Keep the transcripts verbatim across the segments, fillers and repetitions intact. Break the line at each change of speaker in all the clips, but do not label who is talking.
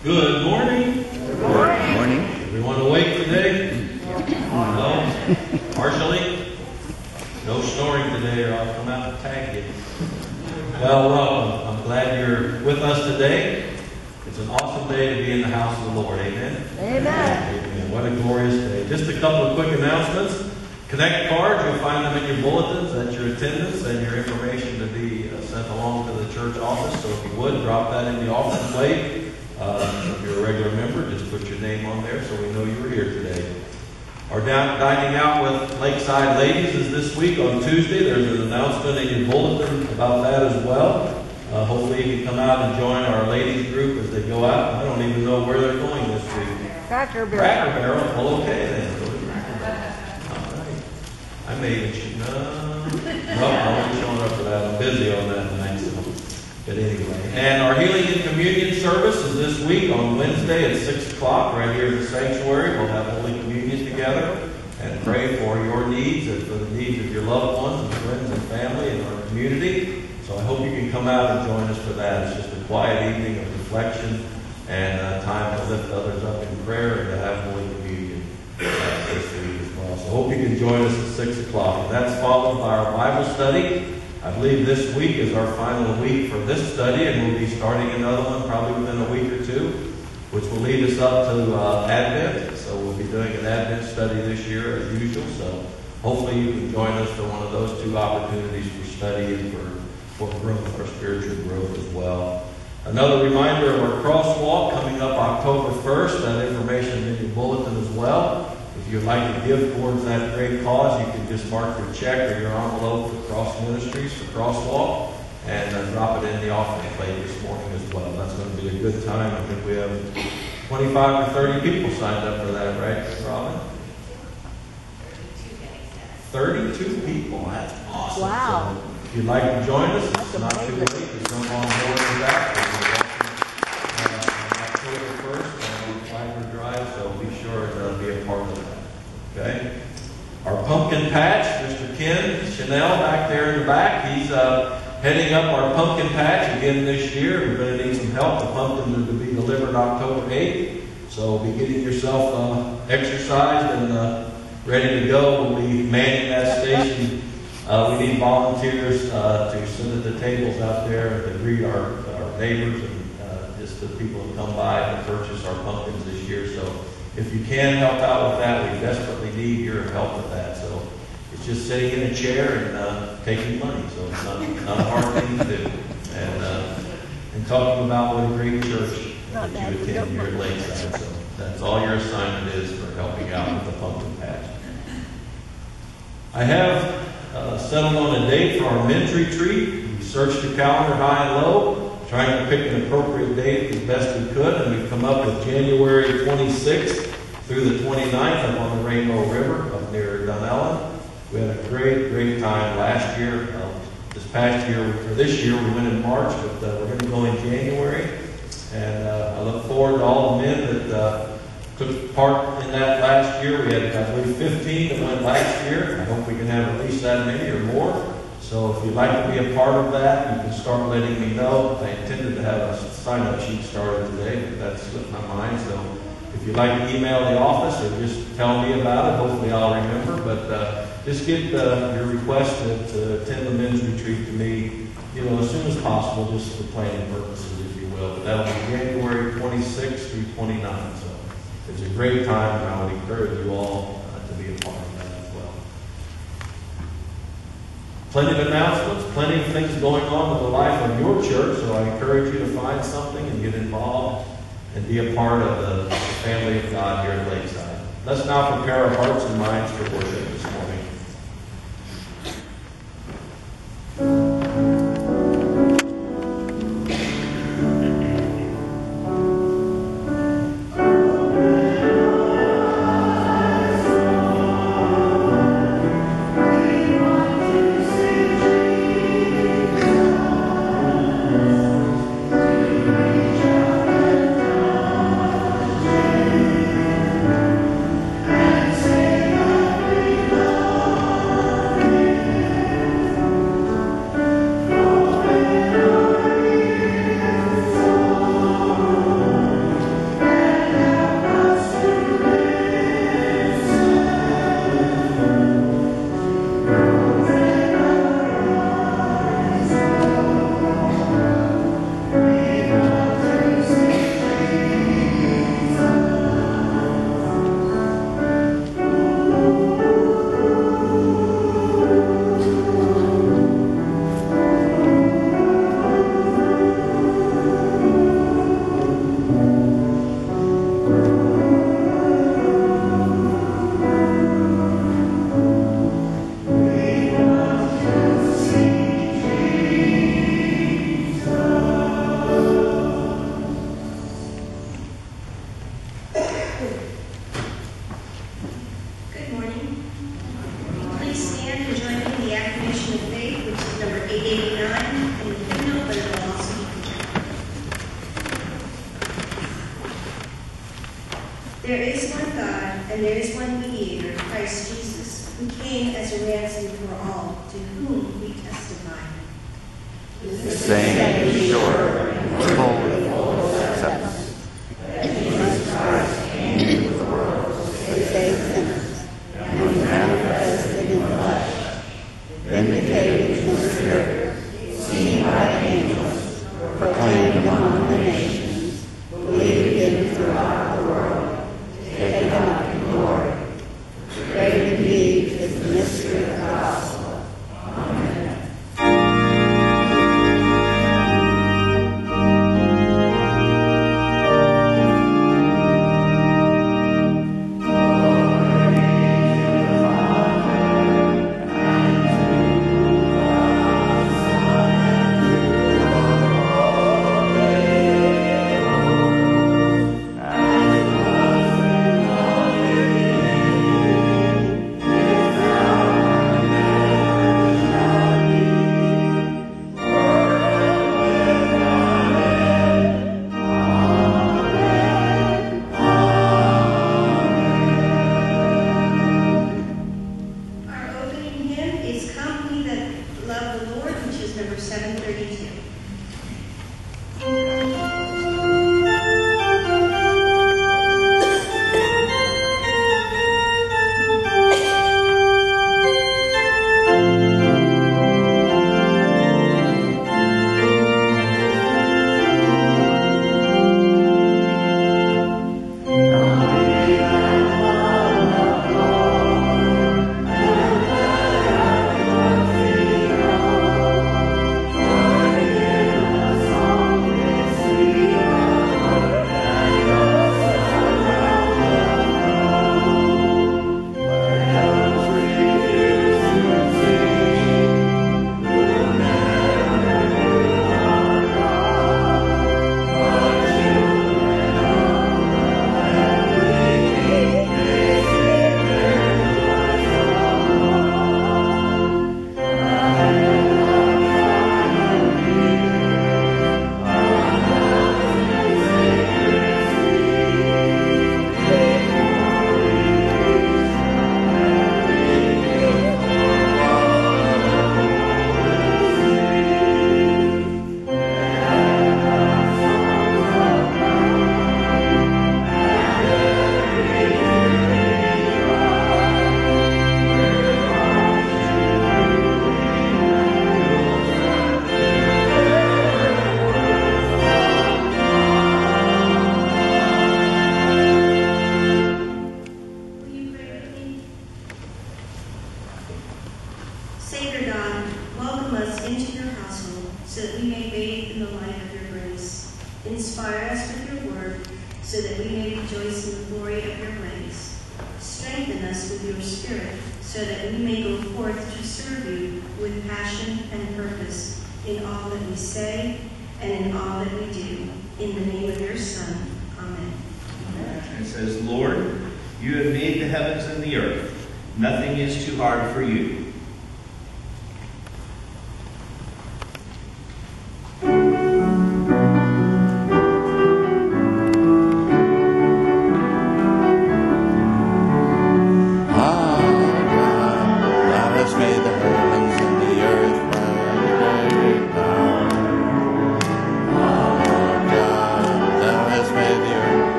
Good morning.
Good morning.
Morning.
Everyone awake today? No? Partially? No snoring today or I'll come out and tag you. Well, welcome. I'm glad you're with us today. It's an awesome day to be in the house of the Lord. Amen?
Amen.
Amen. What a glorious day. Just a couple of quick announcements. Connect cards, you'll find them in your bulletins. That's your attendance and your information to be uh, sent along to the church office. So if you would, drop that in the office plate. Uh, if you're a regular member, just put your name on there so we know you were here today. Our down, dining out with Lakeside Ladies is this week on Tuesday. There's an announcement in your bulletin about that as well. Uh, hopefully you can come out and join our ladies group as they go out. I don't even know where they're going this week.
Cracker Barrel.
Cracker Barrel. Well, okay then. Go to Cracker Barrel. All right. I may even shoot. No, no, I won't be showing up for that. I'm busy on that night. So. But anyway, and our Healing and Communion service is this week on Wednesday at six o'clock right here at the sanctuary. We'll have Holy Communion together and pray for your needs and for the needs of your loved ones and friends and family in our community. So I hope you can come out and join us for that. It's just a quiet evening of reflection and uh, time to lift others up in prayer and to have Holy Communion uh, this week as well. So I hope you can join us at six o'clock. And that's followed by our Bible study. I believe this week is our final week for this study, and we'll be starting another one probably within a week or two, which will lead us up to uh, Advent. So we'll be doing an Advent study this year as usual. So hopefully you can join us for one of those two opportunities for study and for, for growth, for spiritual growth as well. Another reminder of our crosswalk coming up October first. That information is in your bulletin as well. If you'd like to give towards that great cause, you can just mark your check or your envelope for Cross Ministries for Crosswalk and uh, drop it in the offering plate this morning as well. That's going to be a good time. I think we have twenty-five or thirty people signed up for that, right, Robin? thirty-two people. That's awesome.
Wow.
So if you'd like to join us, it's not too late to come on board for that. Uh, October first on Flagler Drive, so be sure to be a part of that. Okay. Our pumpkin patch, Mister Ken Chanel back there in the back, he's uh, heading up our pumpkin patch again this year. We're going to need some help. The pumpkins are to be delivered October eighth. So be getting yourself uh, exercised and uh, ready to go. We'll be manning that station. Uh, we need volunteers uh, to sit at the tables out there to greet our, our neighbors and uh, just the people who come by to purchase our pumpkins this year. So if you can help out with that, we desperately need your help with that. So it's just sitting in a chair and uh, taking money. So it's not, not a hard thing to do. And, uh, and talking about what a great church that you attend here at Lakeside. So that's all your assignment is for helping out with the pumpkin patch. I have uh, settled on a date for our men's retreat. We searched the calendar high and low, trying to pick an appropriate date as best we could, and we've come up with January twenty-sixth through the twenty-ninth up on the Rainbow River up near Dunellen. We had a great, great time last year. Uh, this past year, or this year, we went in March, but uh, we're going to go in January. And uh, I look forward to all the men that uh, took part in that last year. We had, I believe, fifteen that went last year. I hope we can have at least that many or more. So if you'd like to be a part of that, you can start letting me know. I intended to have a sign-up sheet started today, but that slipped my mind. So if you'd like to email the office or just tell me about it, hopefully I'll remember. But uh, just get uh, your request to, to attend the men's retreat to me, you know, as soon as possible, just for planning purposes, if you will. But that'll be January twenty-sixth through twenty-ninth. So it's a great time, and I would encourage you all uh, to be a part of that as well. Plenty of announcements, plenty of things going on with the life of your church, so I encourage you to find something and get involved and be a part of the, the family of God here at Lakeside. Let's now prepare our hearts and minds for worship this morning.
Say,
Good morning. Please stand and join me in the affirmation of faith, which is number eight eighty-nine in the hymnal, but it will also be projected. There is one God, and there is one mediator, Christ Jesus, who came as a ransom for all, to whom we testify.
The same sure, holy, acceptance. Jesus Christ came into the world to save sinners, and was manifested in flesh, vindicated in the Spirit, seen by angels, proclaimed among the nations, believed in throughout the world, taken up in glory. Great indeed is the mystery of the gospel. Amen.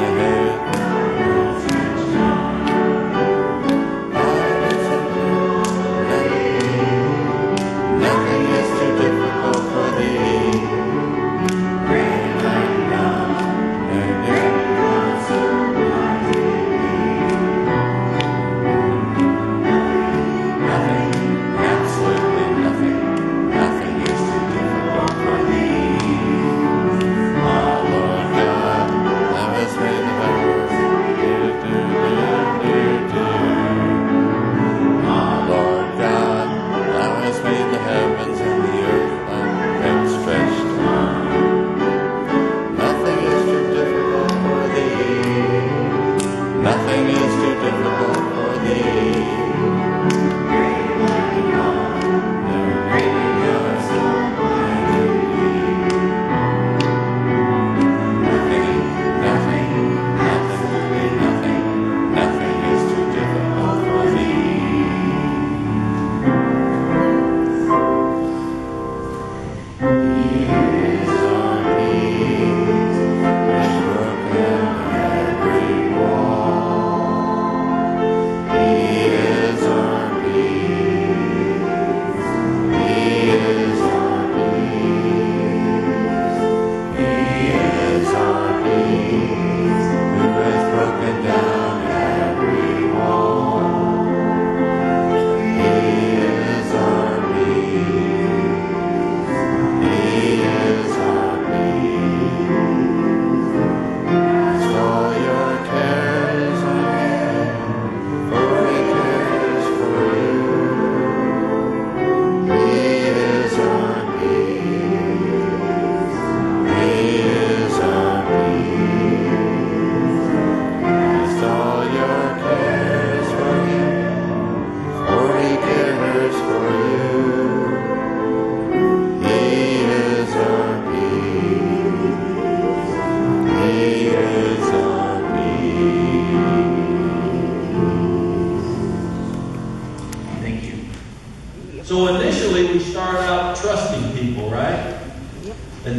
Thou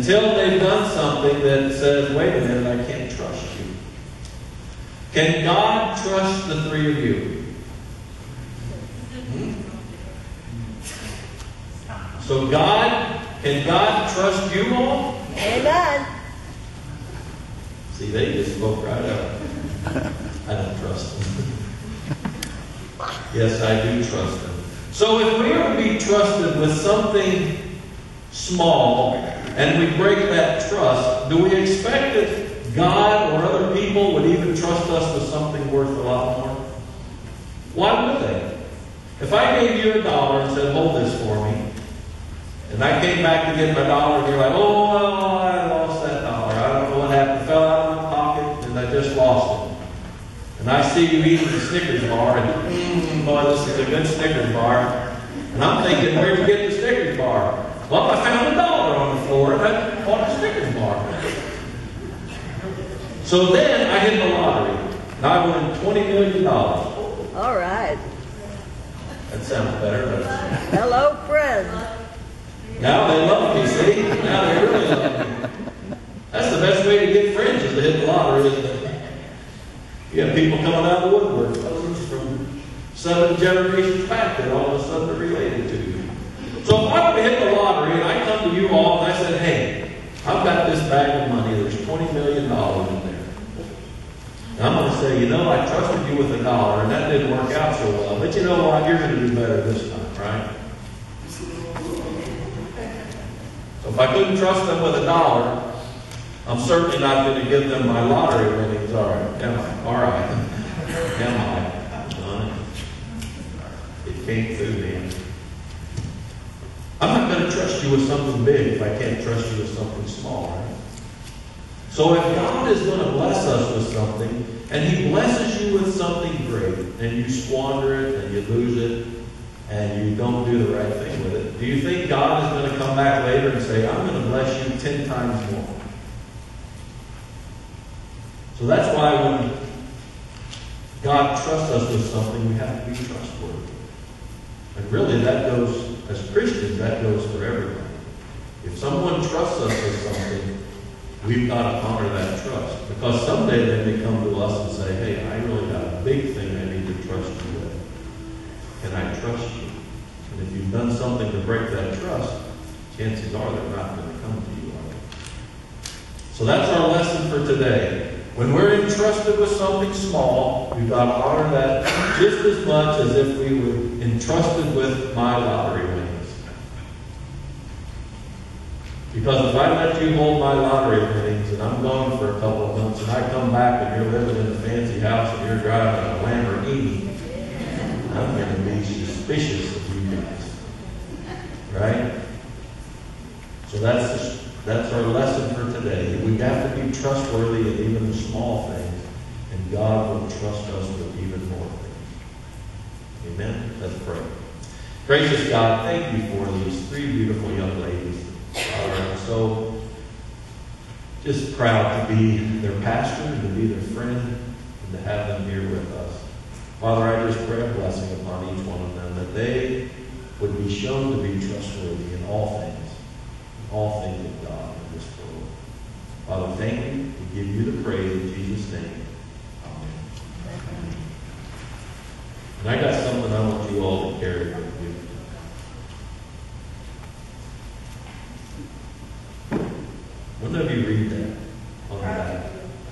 until they've done something that says, wait a minute, I can't trust you. Can God trust the three of you? Hmm? So God, can God trust you all?
Amen.
See, they just spoke right up. I don't trust them. Yes, I do trust them. So if we are to be trusted with something small and we break that trust, do we expect that God or other people would even trust us with something worth a lot more? Why would they? If I gave you a dollar and said, hold this for me, and I came back to get my dollar, and you're like, oh, well, I lost that dollar. I don't know what happened. It fell out of my pocket, and I just lost it. And I see you eating the Snickers bar, and mm, boy, this is a good Snickers bar. And I'm thinking, where'd you get the Snickers bar? Well, I found a dollar on the floor, and I bought a Snickers bar. So then I hit the lottery, and I won twenty million dollars.
All right.
That sounds better, but
Hello, friend.
now they love me, see? Now they really love me. That's the best way to get friends, is to hit the lottery, isn't it? You have people coming out of the woodwork, cousins from seven generations back that all of a sudden are related to you. So if I were to hit the lottery and I come to you all and I said, hey, I've got this bag of money, there's twenty million dollars in there. And I'm going to say, you know, I trusted you with a dollar and that didn't work out so well, but you know what, you're going to do better this time, right? So if I couldn't trust them with a dollar, I'm certainly not going to give them my lottery winnings, all right? Am I? All right. Am I? Uh, it came through me. I'm not going to trust you with something big if I can't trust you with something small, right? So if God is going to bless us with something, and He blesses you with something great, and you squander it, and you lose it, and you don't do the right thing with it, do you think God is going to come back later and say, I'm going to bless you ten times more? So that's why when God trusts us with something, we have to be trustworthy. And really, that goes, as Christians, that goes for everyone. If someone trusts us with something, we've got to honor that trust. Because someday they may come to us and say, hey, I really got a big thing I need to trust you with. Can I trust you? And if you've done something to break that trust, chances are they're not going to come to you, are they? So that's our lesson for today. When we're entrusted with something small, we've got to honor that just as much as if we were entrusted with my lottery winnings. Because if I let you hold my lottery winnings and I'm gone for a couple of months and I come back and you're living in a fancy house and you're driving a Lamborghini, I'm going to be suspicious of you guys. Right? So that's the That's our lesson for today. We have to be trustworthy in even the small things, and God will trust us with even more things. Amen? Let's pray. Gracious God, thank you for these three beautiful young ladies. Father, I'm so just proud to be their pastor and to be their friend and to have them here with us. Father, I just pray a blessing upon each one of them, that they would be shown to be trustworthy in all things. All things of God in this world. Father, thank you. We give you the praise in Jesus' name. Amen. And I got something I want you all to carry with you. One of you read that on the back.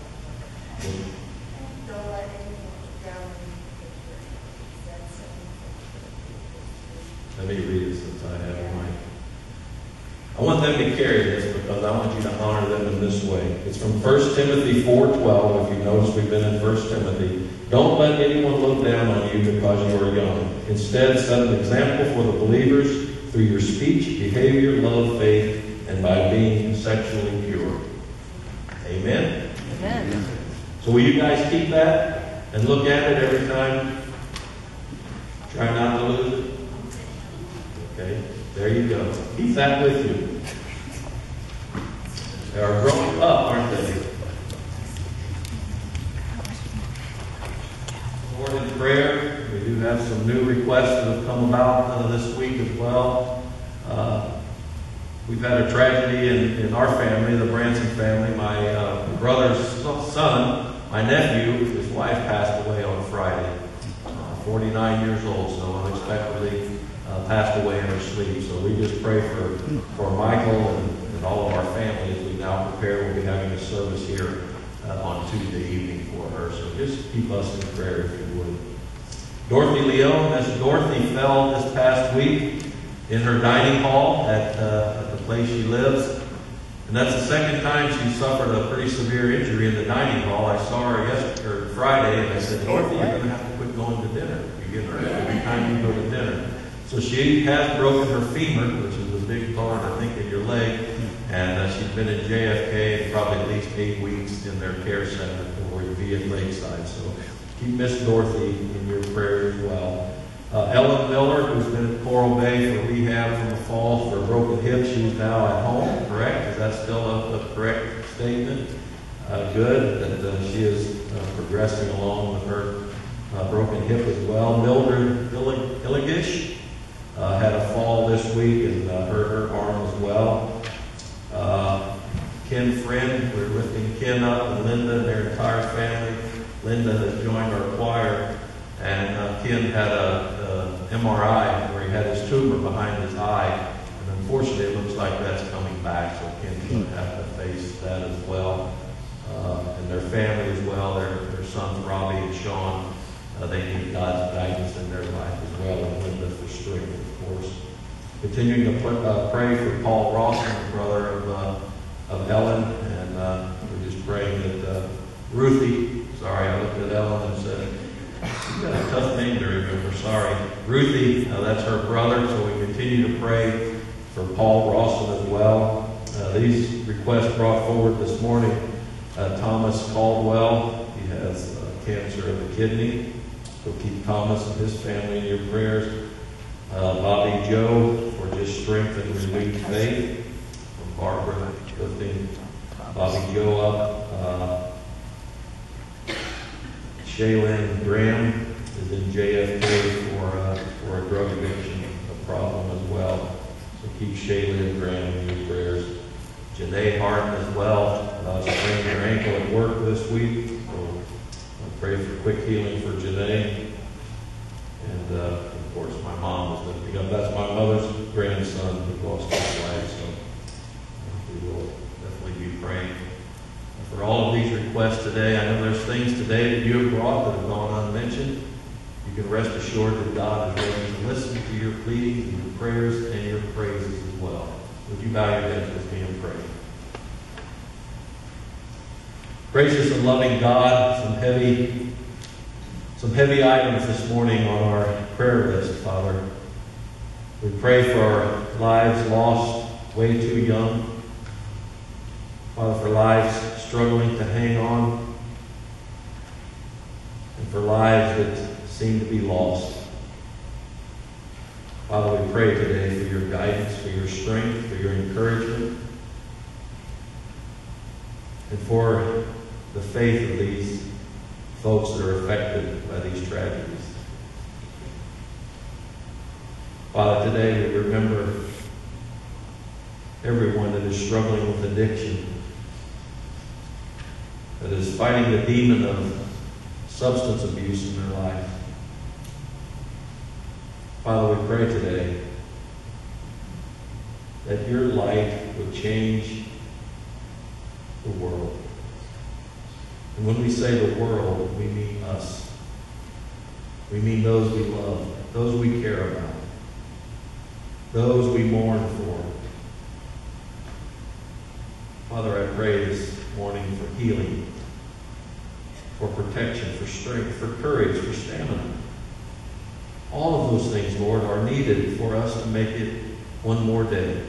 Let me read it since I have it right. I want them to carry this because I want you to honor them in this way. It's from First Timothy four twelve. If you notice, we've been in First Timothy. Don't let anyone look down on you because you are young. Instead, set an example for the believers through your speech, behavior, love, faith, and by being sexually pure. Amen?
Amen.
So will you guys keep that and look at it every time? Try not to lose it. Okay? There you go. Keep that with you. They are growing up, aren't they? Lord, in prayer, we do have some new requests that have come about uh, this week as well. Uh, we've had a tragedy in, in our family, the Branson family. My uh, brother's son, my nephew, his wife passed away on Friday, uh, forty-nine years old, so unexpectedly uh, passed away in her sleep. So we just pray for, for Michael and, and all of our family as we now prepare. We'll be having a service here uh, on Tuesday evening for her. So just keep us in prayer if you would. Dorothy Leone, Miss Dorothy fell this past week in her dining hall at, uh, at the place she lives. And that's the second time she suffered a pretty severe injury in the dining hall. I saw her yesterday, or Friday, and I said, Dorothy, you're going to have to quit going to dinner. You get hurt every time you go to dinner. So she has broken her femur, which is a big bone, I think, in your leg. And uh, she's been in J F K probably at least eight weeks in their care center or via Lakeside. So keep Miss Dorothy in your prayers as well. Uh, Ellen Miller, who's been at Coral Bay for rehab from the fall for a broken hip, she's now at home, correct? Is that still a, a correct statement? Uh, good, that uh, she is uh, progressing along with her uh, broken hip as well. Mildred Illigish uh, had a fall this week and uh, hurt her arm as well. Uh, Ken Friend, we're lifting Ken up, and Linda and their entire family. Linda has joined our choir, and uh, Ken had a, a M R I where he had his tumor behind his eye, and unfortunately it looks like that's coming back, so Ken's going to have to face that as well. Uh, and their family as well, their, their sons Robbie and Sean, uh, they need God's guidance in their life as well, and Linda for strength, of course. Continuing to put, uh, pray for Paul Rawson, the brother of, uh, of Ellen, and uh, we're just praying that uh, Ruthie, sorry, I looked at Ellen and said, you've got a tough name to remember, sorry. Ruthie, uh, that's her brother, so we continue to pray for Paul Rawson as well. Uh, these requests brought forward this morning, uh, Thomas Caldwell, he has uh, cancer of the kidney, so keep Thomas and his family in your prayers. Uh, Bobby Joe for just strength and renewed faith. From Barbara lifting Bobby Joe up. Uh, Shaylin Graham is in J F K for, uh, for a drug addiction a problem as well. So keep Shaylin Graham in your prayers. Janae Hart as well. Uh, sprained her ankle at work this week. So I pray for quick healing for Janae. And uh, of course, my mom was lifting up. That's my mother's grandson who lost his life. So we will definitely be praying for all of these requests today. I know there's things today that you have brought that have gone unmentioned. You can rest assured that God is ready to listen to your pleadings and your prayers and your praises as well. Would you bow your heads with me and pray? Gracious and loving God, some heavy Some heavy items this morning on our prayer list, Father. We pray for our lives lost way too young. Father, for lives struggling to hang on. And for lives that seem to be lost. Father, we pray today for your guidance, for your strength, for your encouragement. And for the faith of these folks that are affected by these tragedies. Father, today we remember everyone that is struggling with addiction, that is fighting the demon of substance abuse in their life. Father, we pray today that your light would change the world. And when we say the world, we mean us. We mean those we love, those we care about, those we mourn for. Father, I pray this morning for healing, for protection, for strength, for courage, for stamina. All of those things, Lord, are needed for us to make it one more day.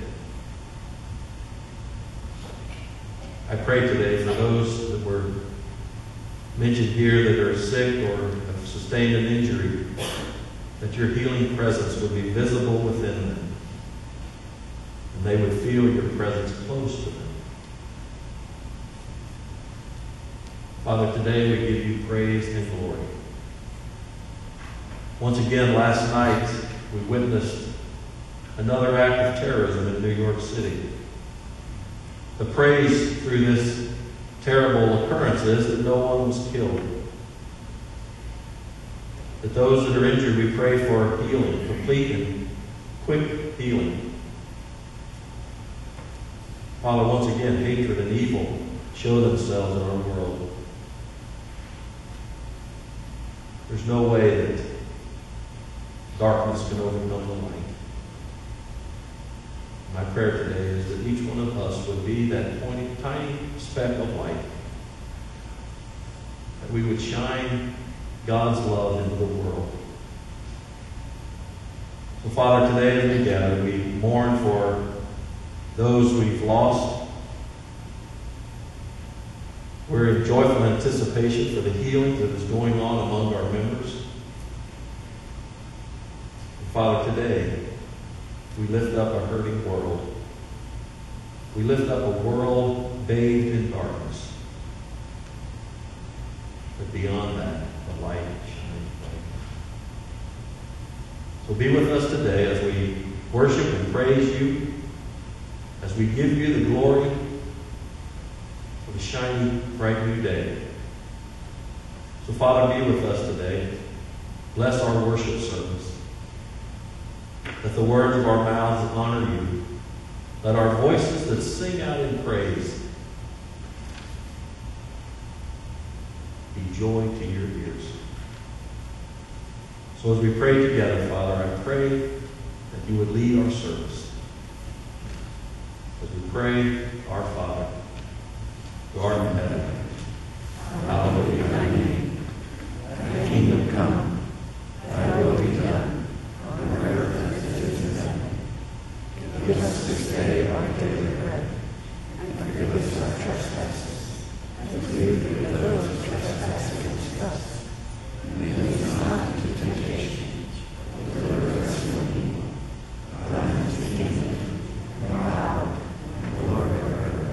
I pray today for those that were mentioned here that are sick or have sustained an injury, that your healing presence would be visible within them, and they would feel your presence close to them. Father, today we give you praise and glory. Once again, last night we witnessed another act of terrorism in New York City. The praise through this terrible occurrence is that no one was killed. That those that are injured, we pray for healing, complete and quick healing. Father, once again, hatred and evil show themselves in our world. There's no way that darkness can overcome the light. My prayer today is that each one of us would be that tiny, tiny speck of light. That we would shine God's love into the world. So, Father, today as we gather, we mourn for those we've lost. We're in joyful anticipation for the healing that is going on among our members. And Father, today, we lift up a hurting world. We lift up a world bathed in darkness. But beyond that, the light shines bright. So be with us today as we worship and praise you, as we give you the glory for the shiny, bright new day. So Father, be with us today. Bless our worship service. Let the words of our mouths honor you. Let our voices that sing out in praise be joy to your ears. So as we pray together, Father, I pray that you would lead our service. As we pray, our Father, who art in heaven, hallowed be thy name. Thy kingdom come, thy will be done, on earth as it is in heaven. Give us this day our daily bread, and forgive us our trespasses, as we forgive those who trespass against us. And lead us not into temptation, but deliver us from evil. For thine is the kingdom, and the power, and the glory forever.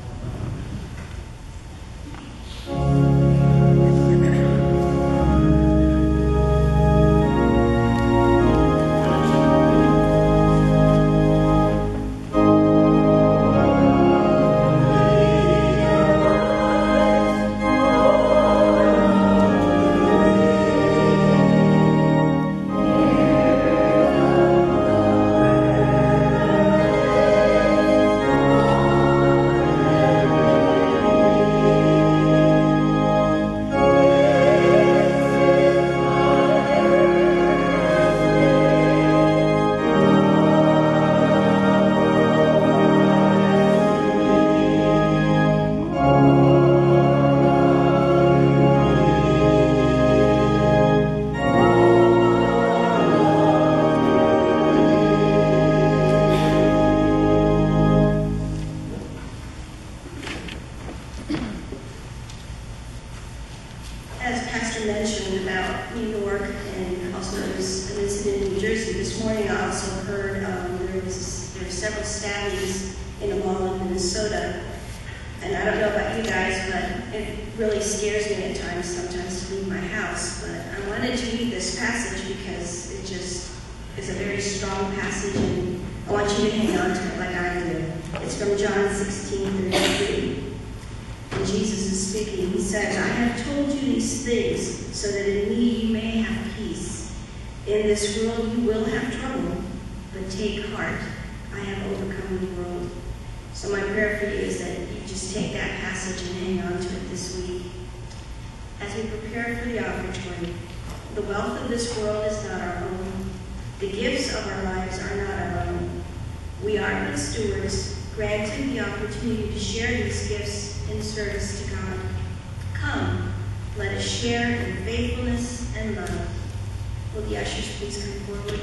As Pastor mentioned about New York, and also there was an incident in New Jersey this morning, I also heard um, there was there were several stabbings in a mall in Minnesota. And I don't know about you guys, but it really scares me at times sometimes to leave my house. But I wanted to read this passage because it just is a very strong passage, and I want you to hang on to it like I do. It's from John sixteen thirty-three. And Jesus is speaking. He says, I have told you these things so that in me you may have peace. In this world you will have trouble, but take heart. I have overcome the world. So my prayer for you is that you just take that passage and hang on to it this week. As we prepare for the offertory, the wealth of this world is not our own. The gifts of our lives are not our own. We are good stewards, granted the opportunity to share these gifts in service to God. Come, let us share in faithfulness and love. Will the ushers please come forward?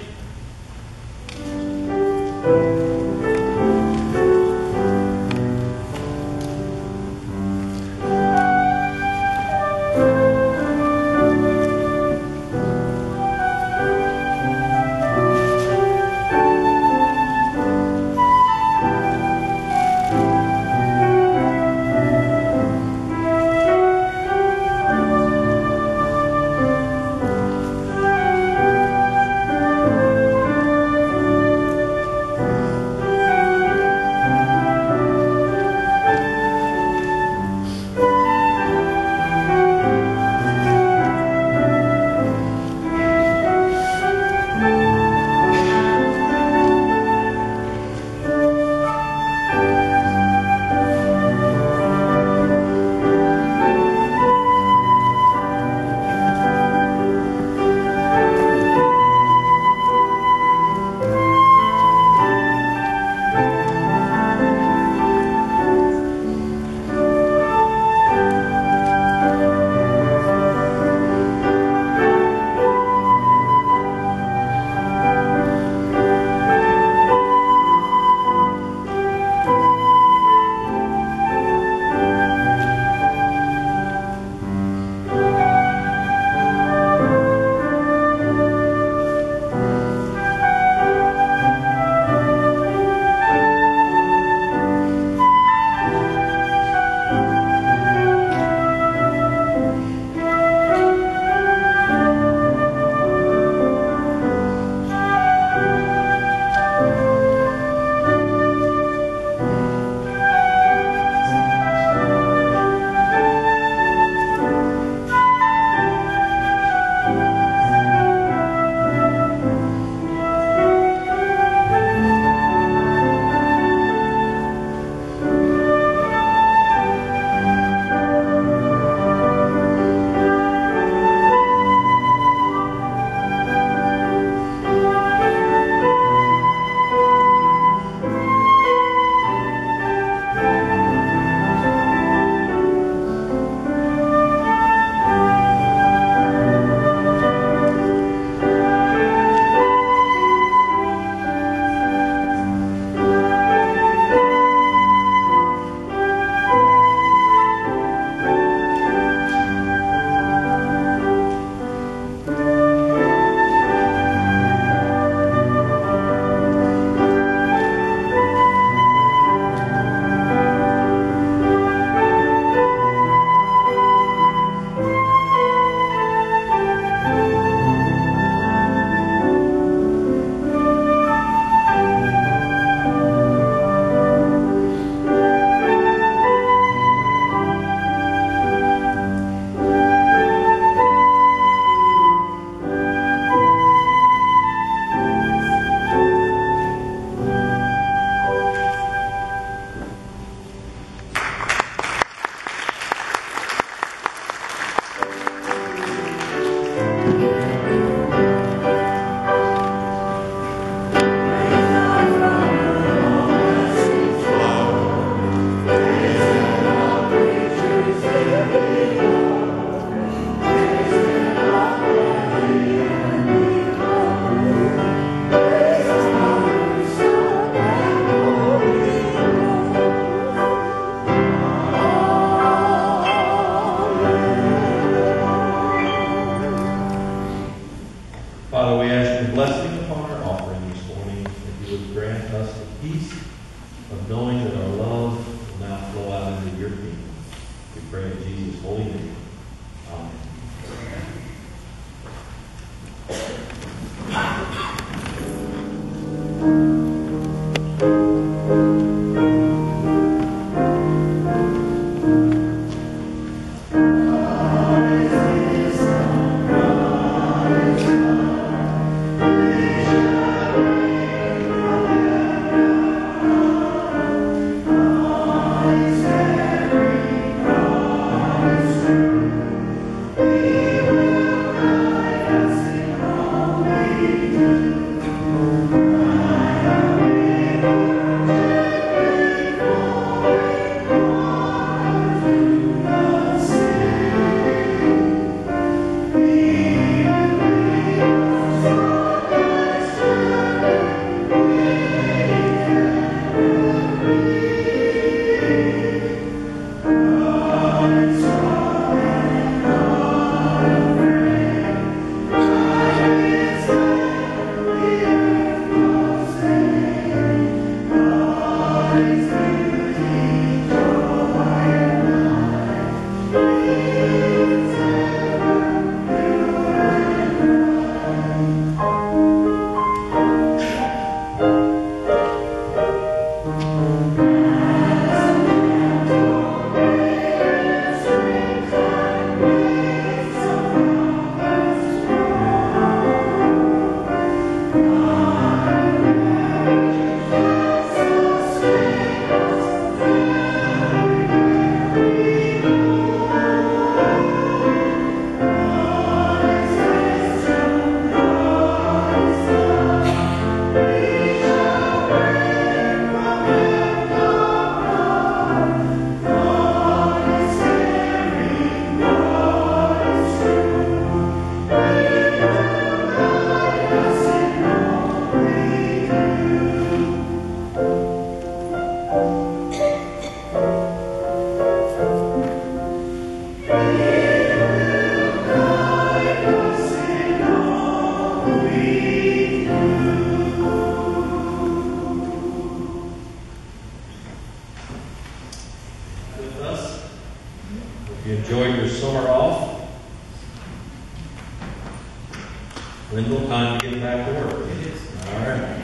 Wendell, time to get back to work. All right.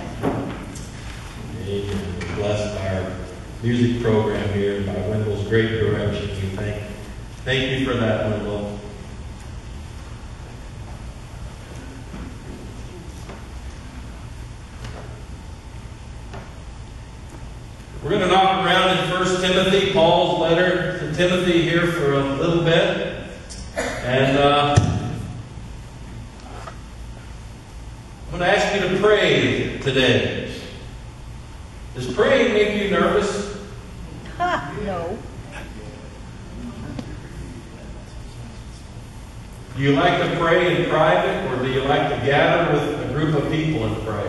Amen. We're blessed by our music program here and by Wendell's great direction. We thank, thank you for that, Wendell. We're going to knock around in First Timothy, Paul's letter to Timothy here for a little bit. And uh, I'm going to ask you to pray today. Does praying make you nervous?
Ha, no.
Do you like to pray in private, or do you like to gather with a group of people and pray?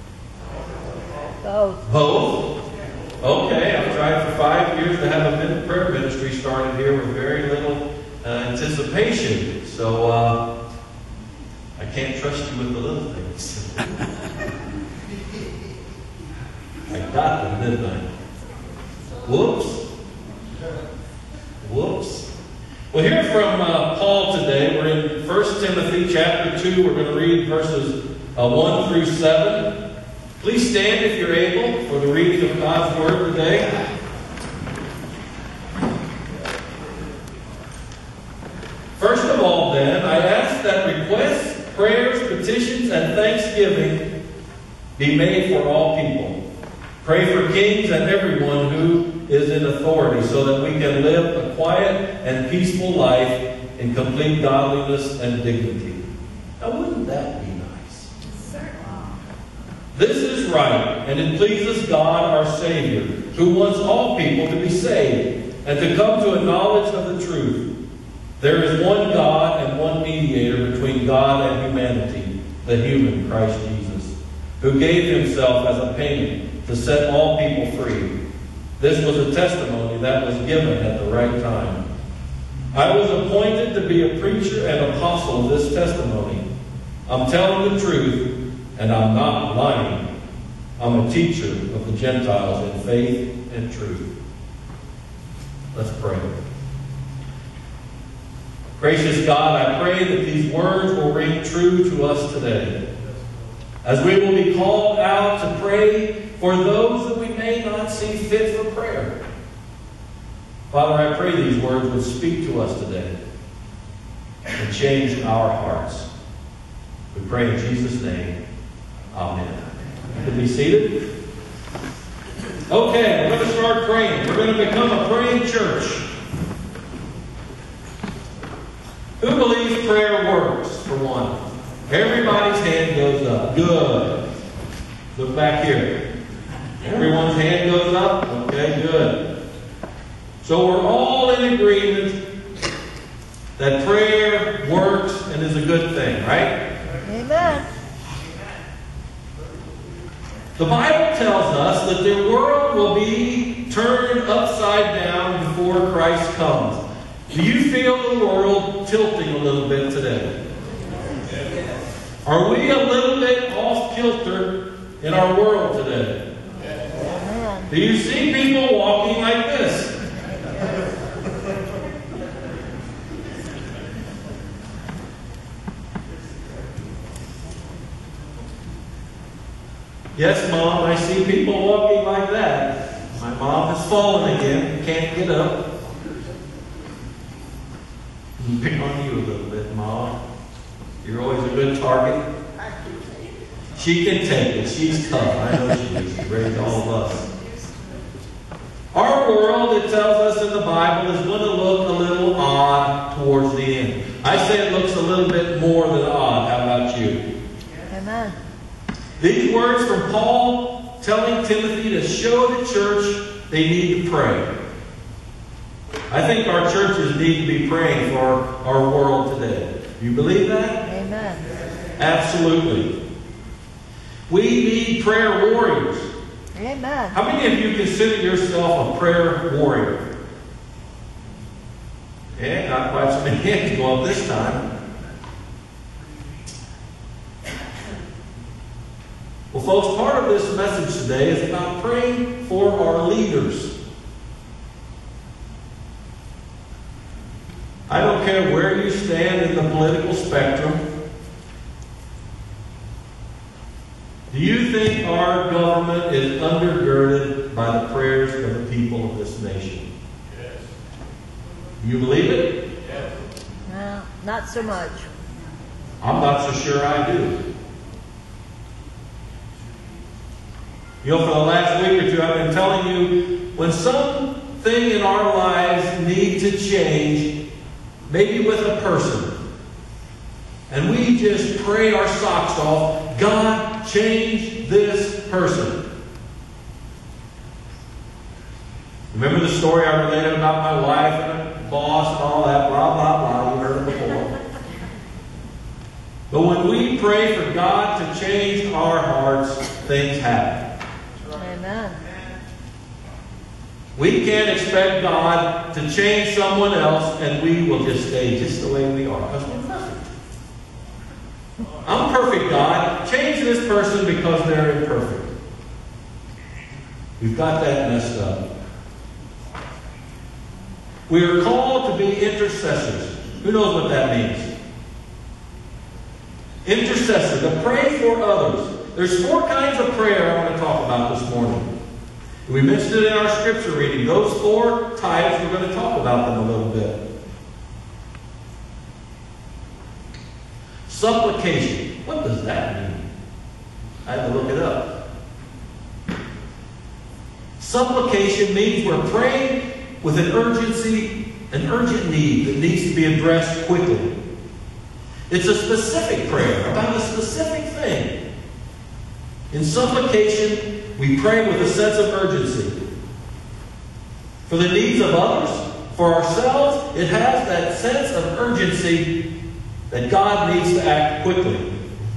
Both.
Both? Okay, I've tried for five years to have a prayer ministry started here with very little uh, anticipation. So uh, I can't trust you with the little things. I got them, didn't I? Whoops. Whoops. Well, here from uh, Paul today, we're in First Timothy chapter two. We're going to read verses uh, one through seven. Please stand if you're able for the reading of God's Word today. First of all, then, I ask that requests, prayers, petitions, and thanksgiving be made for all people. Pray for kings and everyone who is in authority, so that we can live a quiet and peaceful life in complete godliness and dignity. Now, wouldn't that be nice? This is right, and it pleases God our Savior, who wants all people to be saved and to come to a knowledge of the truth. There is one God and one mediator between God and humanity, the human Christ Jesus, who gave himself as a payment to set all people free. This was a testimony that was given at the right time. I was appointed to be a preacher and apostle of this testimony. I'm telling the truth, and I'm not lying. I'm a teacher of the Gentiles in faith and truth. Let's pray. Gracious God, I pray that these words will ring true to us today, as we will be called out to pray for those that we may not see fit for prayer. Father, I pray these words would speak to us today and change our hearts. We pray in Jesus' name. Amen. You can be seated. Okay, we're going to start praying. We're going to become a praying church. Who believes prayer works, for one? Everybody's hand goes up. Good. Look back here. Everyone's hand goes up? Okay, good. So we're all in agreement that prayer works and is a good thing, right?
Amen.
The Bible tells us that the world will be turned upside down before Christ comes. Do you feel the world tilting a little bit today? Are we a little bit off kilter in our world today?
Amen.
Do you see people walking like this? Yes, Mom, I see people walking like that. My mom has fallen again, can't get up. Pick on you a little bit, Mom. You're always a good target. She can take it. She's tough. I know she is. She's raised all of us. Our world, it tells us in the Bible, is going to look a little odd towards the end. I say it looks a little bit more than odd. How about you?
Amen.
These words from Paul telling Timothy to show the church they need to pray. I think our churches need to be praying for our world today. Do you believe that?
Amen.
Absolutely. We need prayer warriors.
Amen.
How many of you consider yourself a prayer warrior? Yeah, not quite so many hands go up this time. Well, folks, part of this message today is about praying for our leaders. I don't care where you stand in the political spectrum. our government is undergirded by the prayers of the people of this nation.
Yes.
You believe it?
Yes.
No, not so much.
I'm not so sure I do. You know, for the last week or two, I've been telling you, when something in our lives needs to change, maybe with a person, and we just pray our socks off, God, change this person. Remember the story I related about my wife and boss and all that, blah, blah, blah. You heard it before. But when we pray for God to change our hearts, things happen.
Amen.
We can't expect God to change someone else and we will just stay just the way we are because we're perfect. I'm perfect, God. Change this person because they're imperfect. We've got that messed up. We are called to be intercessors. Who knows what that means? Intercessor, to pray for others. There's four kinds of prayer I want to talk about this morning. We mentioned it in our scripture reading. Those four types, we're going to talk about them a little bit. Supplication. What does that mean? I had to look it up. Supplication means we're praying with an urgency, an urgent need that needs to be addressed quickly. It's a specific prayer about a specific thing. In supplication, we pray with a sense of urgency. For the needs of others, for ourselves, it has that sense of urgency that God needs to act quickly.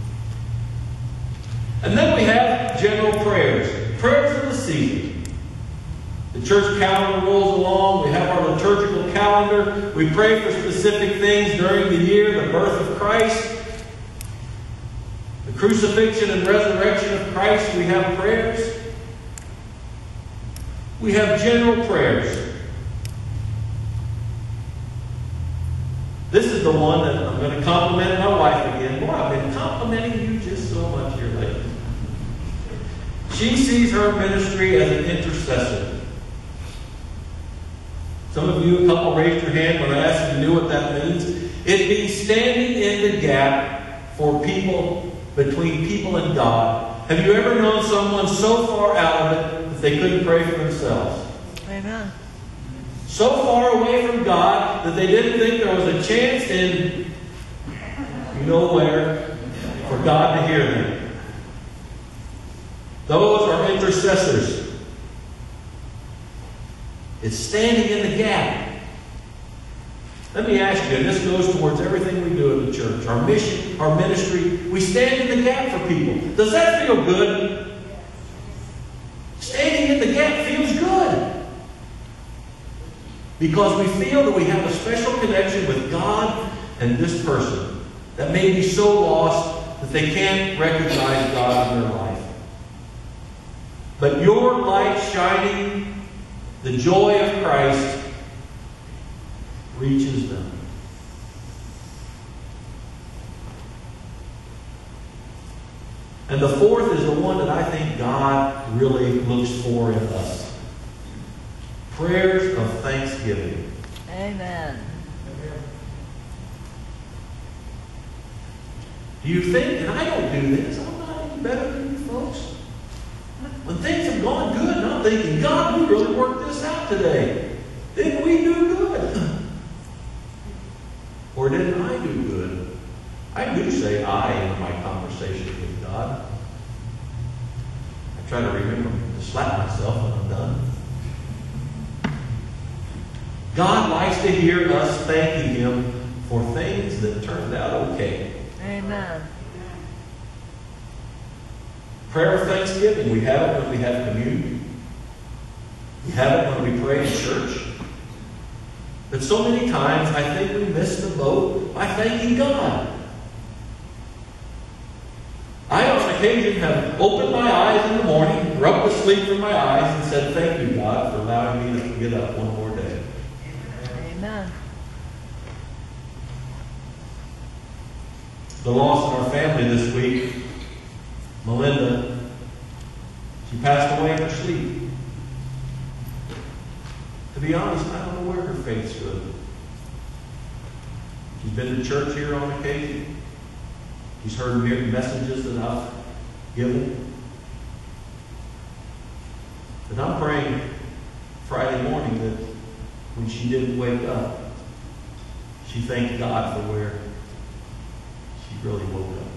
And then we have general prayers, prayers of the season. The church calendar rolls along. We have our liturgical calendar. We pray for specific things during the year, the birth of Christ, the crucifixion and resurrection of Christ. We have prayers. We have general prayers. This is the one that I'm going to compliment my wife again. Boy, I've been complimenting you just so much here lately. She sees her ministry as an intercessor. Some of you, a couple raised your hand when I asked if you knew what that means. It means standing in the gap for people, between people and God. Have you ever known someone so far out of it that they couldn't pray for themselves?
Amen.
So far away from God that they didn't think there was a chance in, you know where, for God to hear them. Those are intercessors. It's standing in the gap. Let me ask you, and this goes towards everything we do in the church, our mission, our ministry, we stand in the gap for people. Does that feel good? Standing in the gap feels good. Because we feel that we have a special connection with God and this person that may be so lost that they can't recognize God in their life. But your light shining, the joy of Christ, reaches them. And the fourth is the one that I think God really looks for in us. Prayers of thanksgiving.
Amen.
Do you think, and I don't do this, I'm not any better than you folks. When things have gone good, and I'm thinking, God, we really worked this out today. Didn't we do good? Or didn't I do good? I do say I in my conversation with God. I try to remember to slap myself when I'm done. God likes to hear us thanking Him for things that turned out okay.
Amen.
Prayer of thanksgiving. We have it when we have communion. We have it when we pray in church. But so many times I think we miss the boat by thanking God. I on occasion have opened my eyes in the morning, rubbed the sleep from my eyes, and said, "Thank you, God, for allowing me to get up one more day."
Amen.
The loss in our family this week, Melinda, She passed away in her sleep. To be honest, I don't know where her faith stood. She's been to church here on occasion. She's heard messages that I've given. But I'm praying Friday morning that when she didn't wake up, she thanked God for where she really woke up.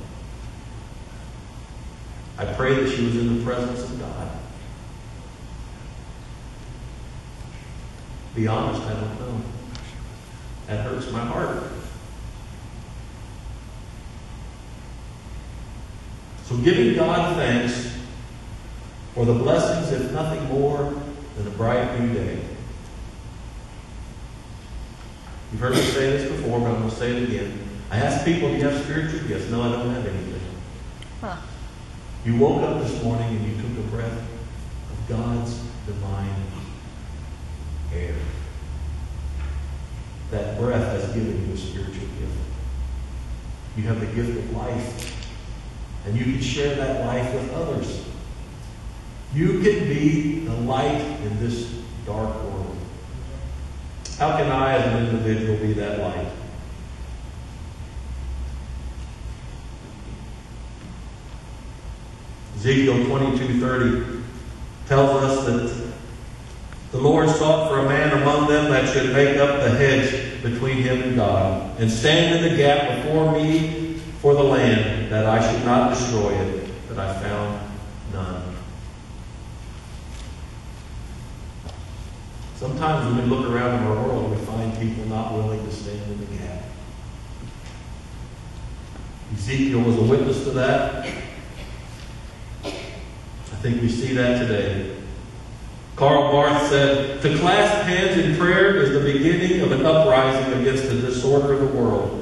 I pray that she was in the presence of God. Be honest, I don't know. That hurts my heart. So giving God thanks for the blessings, if nothing more than a bright new day. You've heard me say this before, but I'm going to say it again. I ask people, do you have spiritual gifts? No, I don't have anything.
Huh.
You woke up this morning and you took a breath of God's divine air. That breath has given you a spiritual gift. You have the gift of life. And you can share that life with others. You can be the light in this dark world. How can I, as an individual, be that light? Ezekiel twenty-two thirty tells us that the Lord sought for a man among them that should make up the hedge between him and God, and stand in the gap before me for the land, that I should not destroy it, but I found none. Sometimes when we look around in our world, we find people not willing to stand in the gap. Ezekiel was a witness to that. I think we see that today. Karl Barth said, to clasp hands in prayer is the beginning of an uprising against the disorder of the world.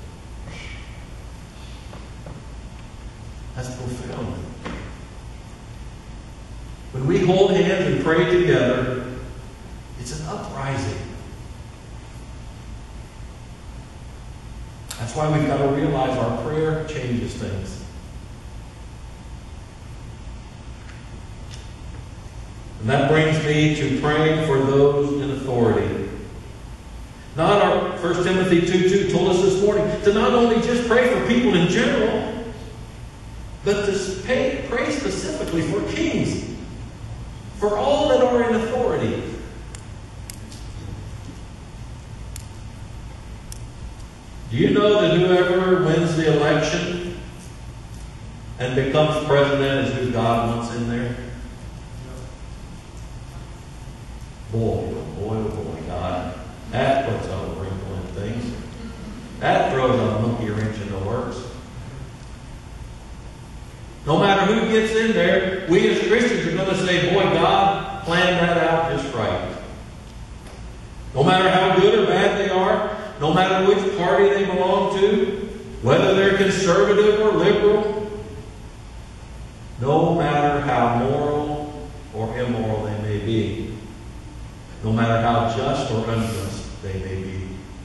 That's profound. When we hold hands and pray together, it's an uprising. That's why we've got to realize our prayer changes things. And that brings me to praying for those in authority. Not our First Timothy two two told us this morning to not only just pray for people in general, but to pay, pray specifically for kings, for all that are in authority. Do you know that whoever wins the election and becomes president is who God wants in there? Boy, boy, oh boy, God. That puts a wrinkle in things. That throws a monkey wrench in the works. No matter who gets in there, we as Christians are going to say, boy, God planned that out just right. No matter how good or bad they are, no matter which party they belong to, whether they're conservative or liberal, no matter how moral or immoral they may be, no matter how just or unjust they may be,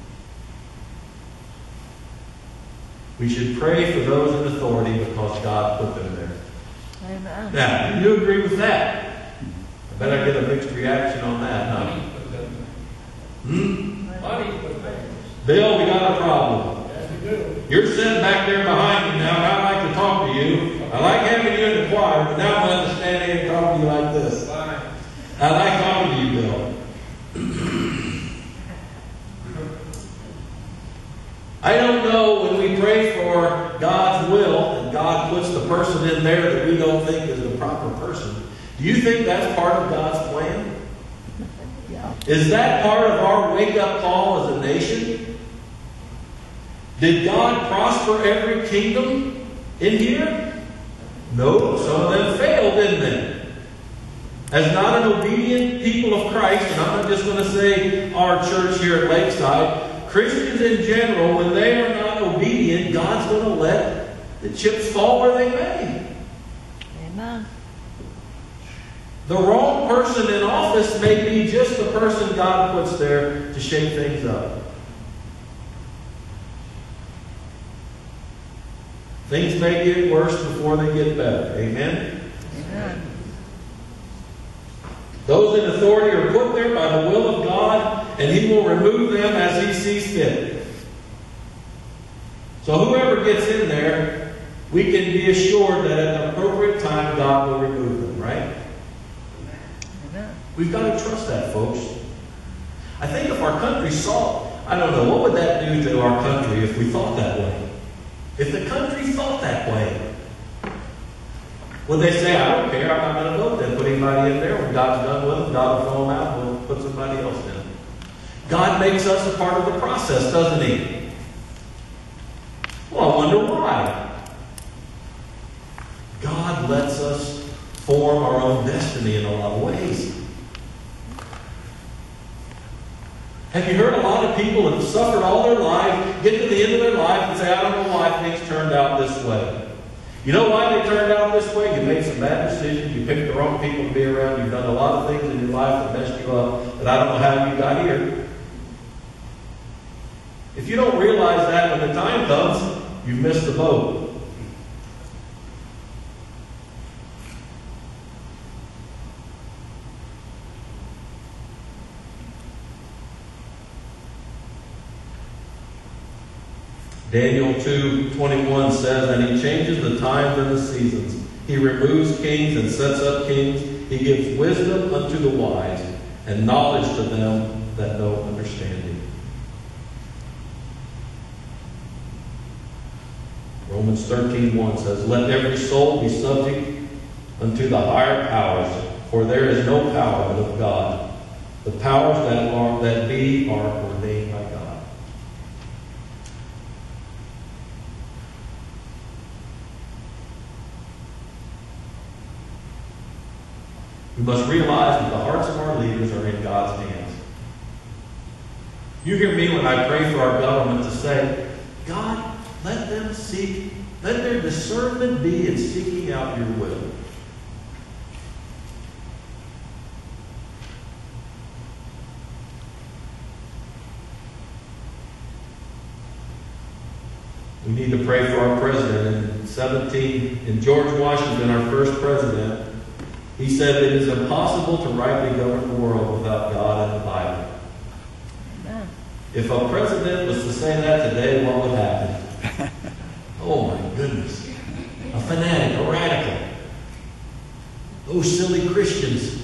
we should pray for those in authority because God put them there.
Amen.
Now, do you agree with that? I bet I get a mixed reaction on that, huh? Hmm? Bill, we got a problem. You're sitting back there behind me now, and I like to talk to you. I like having you in the choir, but now I'm going to stand here and talk to you like this. I like talking to you, Bill. I don't know when we pray for God's will and God puts the person in there that we don't think is the proper person. Do you think that's part of God's plan?
Yeah.
Is that part of our wake-up call as a nation? Did God prosper every kingdom in here? No, some of them failed, didn't they? As not an obedient people of Christ, and I'm not just going to say our church here at Lakeside, Christians in general, when they are not obedient, God's going to let the chips fall where they may.
Amen.
The wrong person in office may be just the person God puts there to shake things up. Things may get worse before they get better. Amen?
Amen.
Those in authority are put there by the will of God, and He will remove them as He sees fit. So whoever gets in there, we can be assured that at the appropriate time, God will remove them, right?
Amen.
We've got to trust that, folks. I think if our country saw, I don't know, what would that do to our country if we thought that way? If the country thought that way, would they say, I don't care, I'm not going to vote then, put anybody in there. When God's done with them, God will throw them out, we'll put somebody else in. God makes us a part of the process, doesn't He? Well, I wonder why. God lets us form our own destiny in a lot of ways. Have you heard a lot of people that have suffered all their life, get to the end of their life and say, I don't know why things turned out this way. You know why they turned out this way? You made some bad decisions, you picked the wrong people to be around, you've done a lot of things in your life that messed you up, but I don't know how you got here. If you don't realize that when the time comes, you've missed the boat. Daniel two twenty-one says, and He changes the times and the seasons. He removes kings and sets up kings. He gives wisdom unto the wise and knowledge to them that know understanding. Romans thirteen one says, let every soul be subject unto the higher powers, for there is no power but of God. The powers that are that be are ordained by God. We must realize that the hearts of our leaders are in God's hands. You hear me when I pray for our government to say, God, let them seek, let their discernment be in seeking out your will. We need to pray for our president. In seventeen, in George Washington, our first president, he said it is impossible to rightly govern the world without God and the Bible.
Amen.
If a president was to say that today, what would happen? Oh my goodness. A fanatic, a radical. Those silly Christians.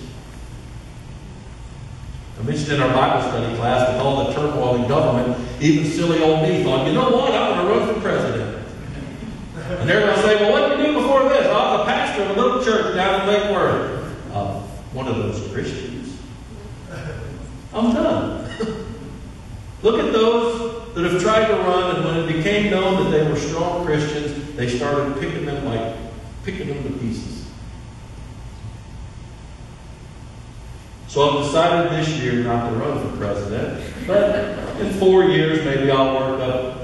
I mentioned in our Bible study class, with all the turmoil in government, even silly old me thought, you know what, I'm going to run for president. And they're going to say, well, what did you do before this? I was a pastor of a little church down in Lake Worth. Uh, one of those Christians. I'm done. Look at those that have tried to run, and when it became known that they were strong Christians, they started picking them like, picking them to pieces. So I've decided this year not to run for president, but in four years maybe I'll work up.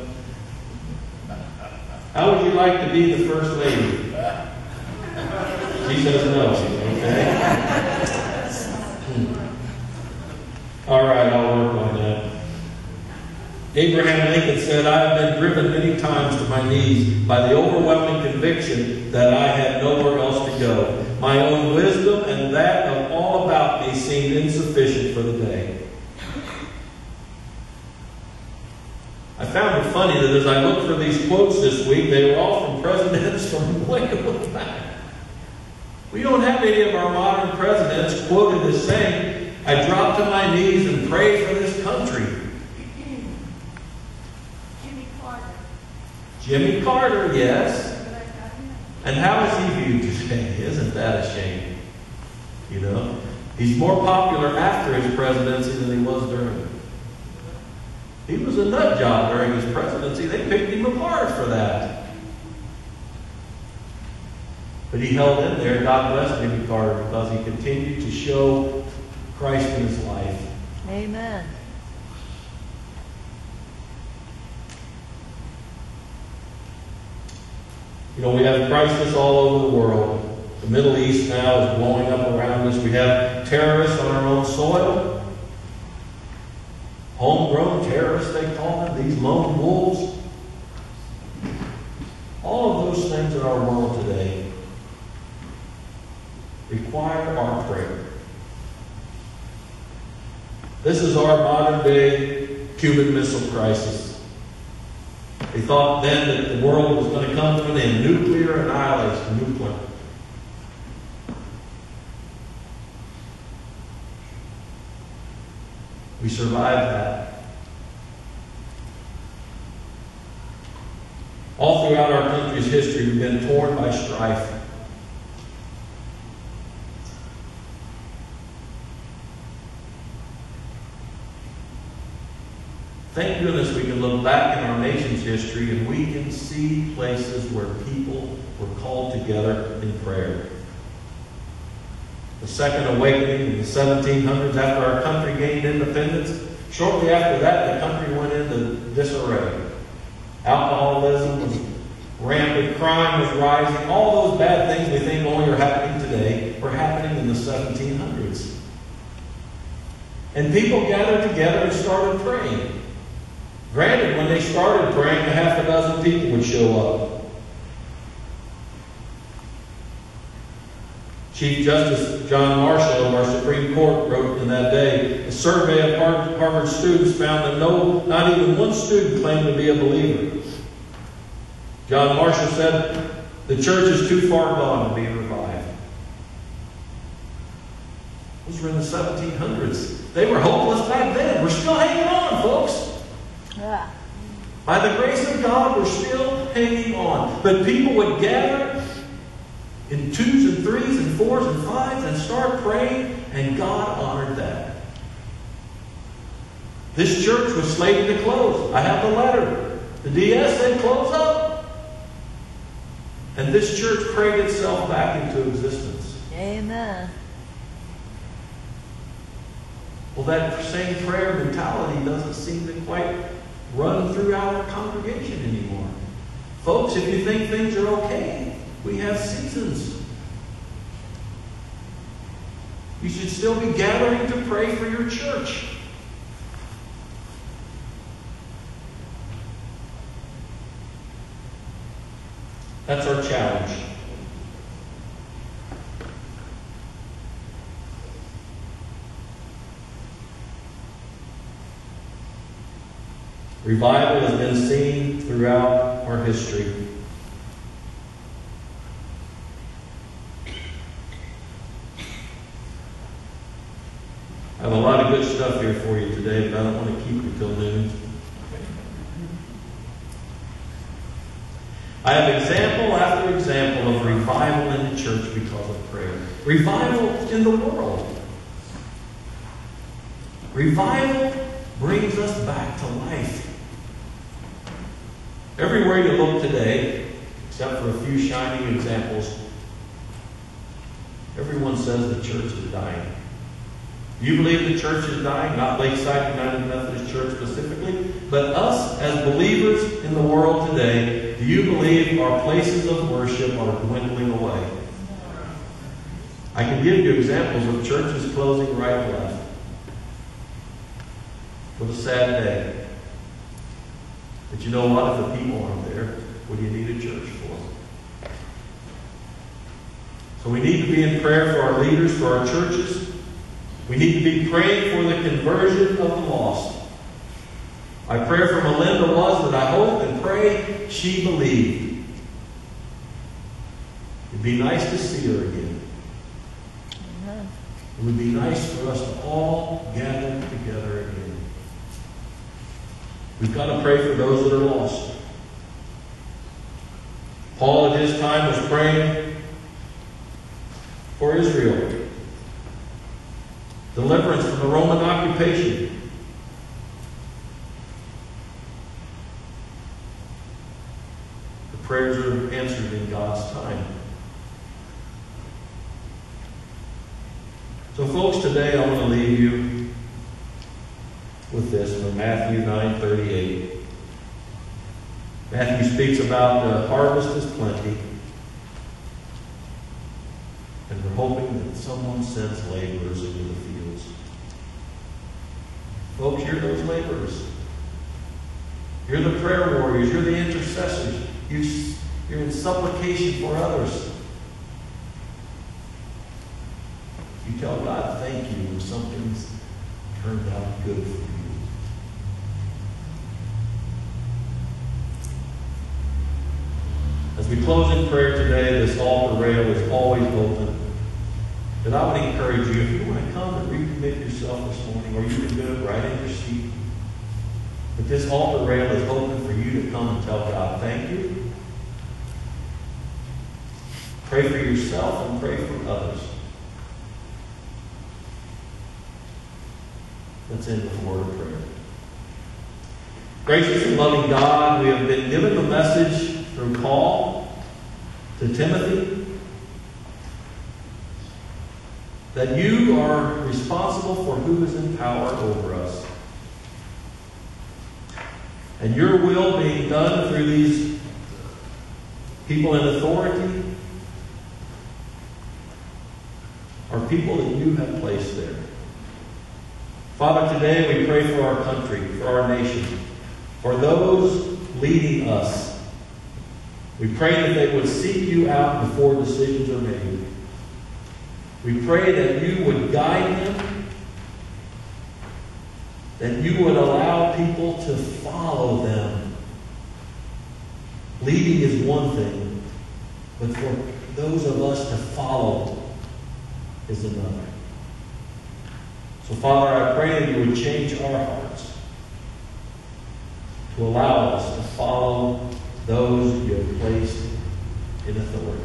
How would you like to be the first lady? She says no. Okay. Hmm. All right, I'll work on that. Abraham Lincoln said, I have been driven many times to my knees by the overwhelming conviction that I had nowhere else to go. My own wisdom and that of all about me seemed insufficient for the day. I found it funny that as I looked for these quotes this week, they were all from presidents from way back. We don't have any of our modern presidents quoted as saying, I dropped to my knees and prayed for this country.
Jimmy Carter.
Jimmy Carter, yes. And how is he viewed today? Isn't that a shame? You know, he's more popular after his presidency than he was during it. He was a nut job during his presidency. They picked him apart for that. But he held in there. God bless Jimmy Carter because he continued to show Christ in his life.
Amen.
You know, we have crisis all over the world. The Middle East now is blowing up around us. We have terrorists on our own soil. Homegrown terrorists, they call them, these lone wolves. All of those things in our world today require our prayer. This is our modern day Cuban Missile Crisis. They thought then that the world was going to come to an end. Nuclear annihilation. Nuclear. We survived that. All throughout our country's history, we've been torn by strife. Thank goodness we can look back in our nation's history and we can see places where people were called together in prayer. The Second Awakening in the seventeen hundreds, after our country gained independence, shortly after that the country went into disarray. Alcoholism was rampant, crime was rising. All those bad things we think only are happening today were happening in the seventeen hundreds. And people gathered together and started praying. Granted, when they started praying, a half a dozen people would show up. Chief Justice John Marshall of our Supreme Court wrote in that day, a survey of Harvard students found that no, not even one student claimed to be a believer. John Marshall said, the church is too far gone to be revived. Those were in the seventeen hundreds. They were hopeless back then. We're still hanging on, folks.
Yeah.
By the grace of God, we're still hanging on. But people would gather in twos and threes and fours and fives and start praying, and God honored that. This church was slated to close. I have the letter. The D S said close up. And this church prayed itself back into existence.
Amen.
Well, that same prayer mentality doesn't seem to quite run through our congregation anymore. Folks, if you think things are okay, we have seasons. You should still be gathering to pray for your church. That's our challenge. Revival has been seen throughout our history. I have a lot of good stuff here for you today, but I don't want to keep it till noon. I have example after example of revival in the church because of prayer. Revival in the world. Revival brings us back to life. Everywhere you look today, except for a few shining examples, everyone says the church is dying. Do you believe the church is dying? Not Lakeside United Methodist Church specifically, but us as believers in the world today, do you believe our places of worship are dwindling away? I can give you examples of churches closing right and left. What a sad day. But you know what? If the people aren't there, what do you need a church for? So we need to be in prayer for our leaders, for our churches. We need to be praying for the conversion of the lost. My prayer for Melinda was that I hope and pray she believed. It'd be nice to see her again.
Amen.
It would be nice for us to all gather together again. We've got to pray for those that are lost. Paul at his time was praying for Israel. Deliverance from the Roman occupation. The prayers are answered in God's time. So folks, today I want to leave you with this from Matthew nine thirty-eight. Matthew speaks about the harvest is plenty, and we're hoping that someone sends laborers into the fields. Folks, you're those laborers. You're the prayer warriors. You're the intercessors. You, you're in supplication for others. You tell God thank you when something's turned out good for you. As we close in prayer today, this altar rail is always open. But I would encourage you, if you want to come and recommit yourself this morning, or you can do it right in your seat. But this altar rail is open for you to come and tell God, thank you. Pray for yourself and pray for others. Let's end with a word of prayer. Gracious and loving God, we have been given the message through Paul to Timothy that you are responsible for who is in power over us. And your will being done through these people in authority are people that you have placed there. Father, today we pray for our country, for our nation, for those leading us. We pray that they would seek you out before decisions are made. We pray that you would guide them, that you would allow people to follow them. Leading is one thing, but for those of us to follow is another. So, Father, I pray that you would change our hearts to allow us to follow those you have placed in authority.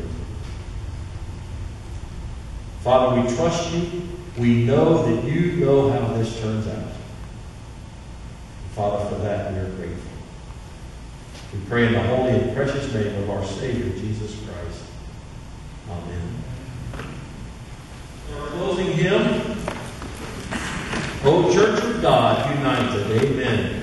Father, we trust you. We know that you know how this turns out. Father, for that we are grateful. We pray in the holy and precious name of our Savior, Jesus Christ. Amen. Our closing hymn, O Church of God United. Amen.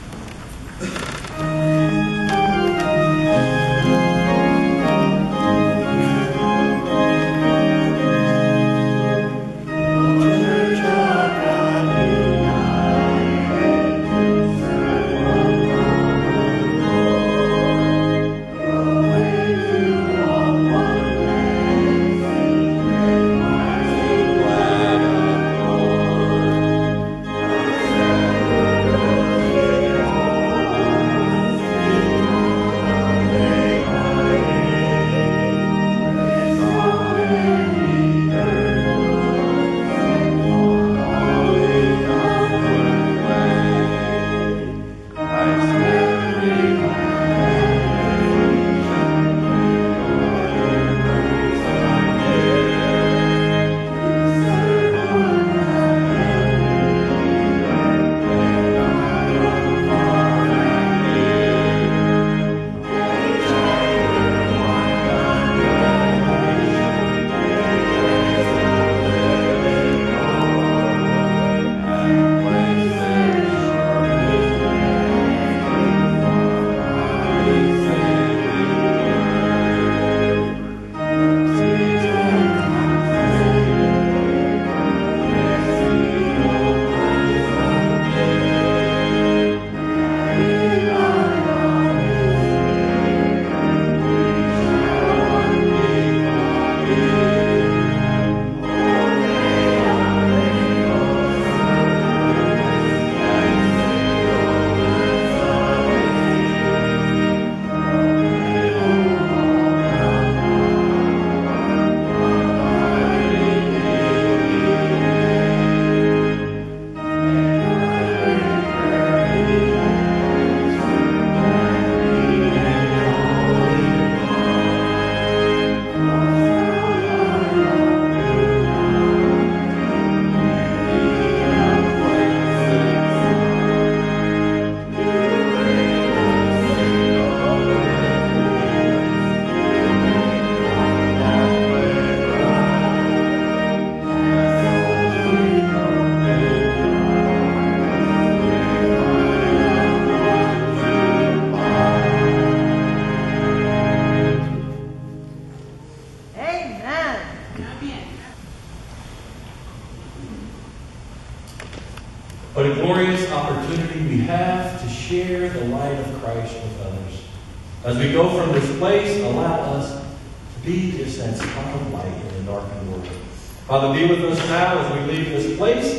What a glorious opportunity we have to share the light of Christ with others. As we go from this place, allow us to be just that spot of light in a darkened world. Father, be with us now as we leave this place.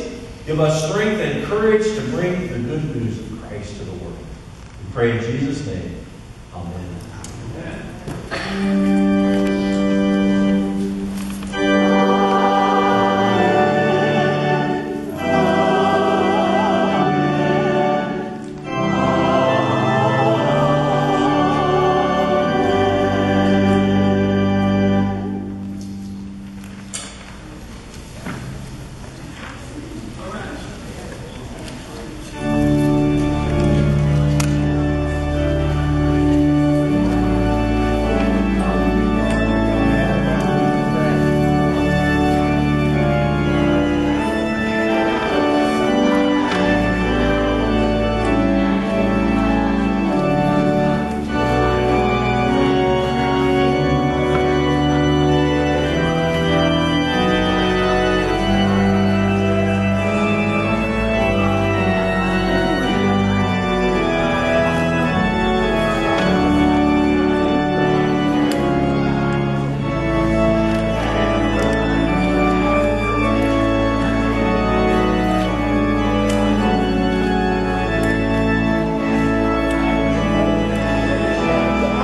Give us strength and courage to bring the good news of Christ to the world. We pray in Jesus' name. Amen. Amen.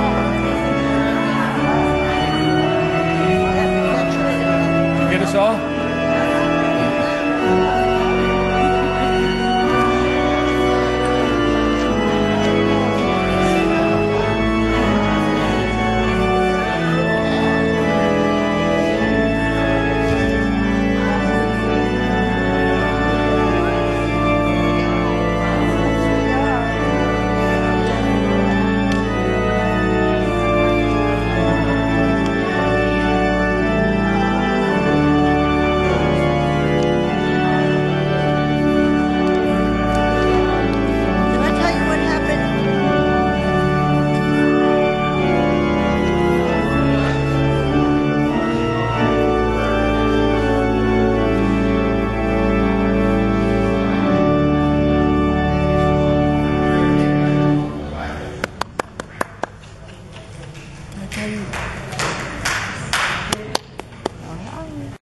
Get us all?